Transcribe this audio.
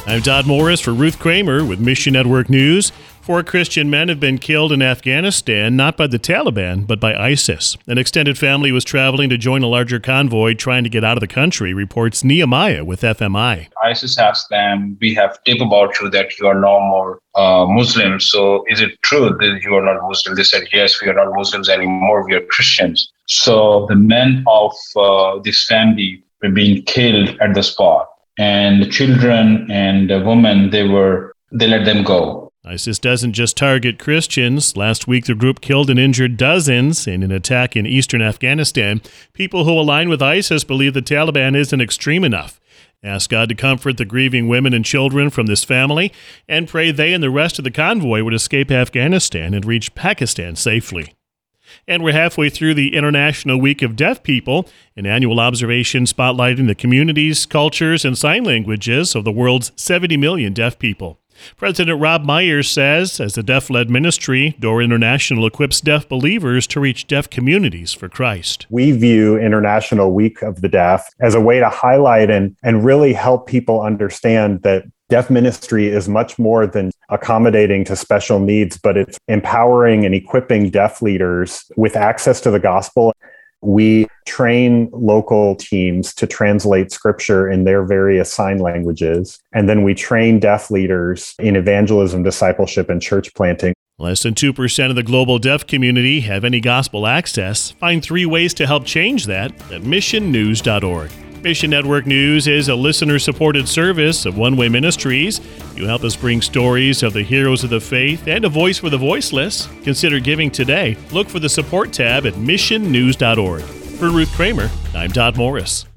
I'm Todd Morris for Ruth Kramer with Mission Network News. 4 Christian men have been killed in Afghanistan, not by the Taliban, but by ISIS. An extended family was traveling to join a larger convoy trying to get out of the country, reports Nehemiah with FMI. ISIS asked them, we have tape about you that you are no more Muslims. So is it true that you are not Muslim? They said, yes, we are not Muslims anymore. We are Christians. So the men of this family were being killed at the spot. And the children and the women, they let them go. ISIS doesn't just target Christians. Last week, the group killed and injured dozens in an attack in eastern Afghanistan. People who align with ISIS believe the Taliban isn't extreme enough. Ask God to comfort the grieving women and children from this family and pray they and the rest of the convoy would escape Afghanistan and reach Pakistan safely. And we're halfway through the International Week of Deaf People, an annual observation spotlighting the communities, cultures, and sign languages of the world's 70 million deaf people. President Rob Myers says, as a deaf-led ministry, Door International equips deaf believers to reach deaf communities for Christ. We view International Week of the Deaf as a way to highlight and really help people understand that deaf ministry is much more than accommodating to special needs, but it's empowering and equipping deaf leaders with access to the gospel. We train local teams to translate scripture in their various sign languages. And then we train deaf leaders in evangelism, discipleship, and church planting. Less than 2% of the global deaf community have any gospel access. Find 3 ways to help change that at missionnews.org. Mission Network News is a listener-supported service of One Way Ministries. You help us bring stories of the heroes of the faith and a voice for the voiceless. Consider giving today. Look for the support tab at missionnews.org. For Ruth Kramer, I'm Todd Morris.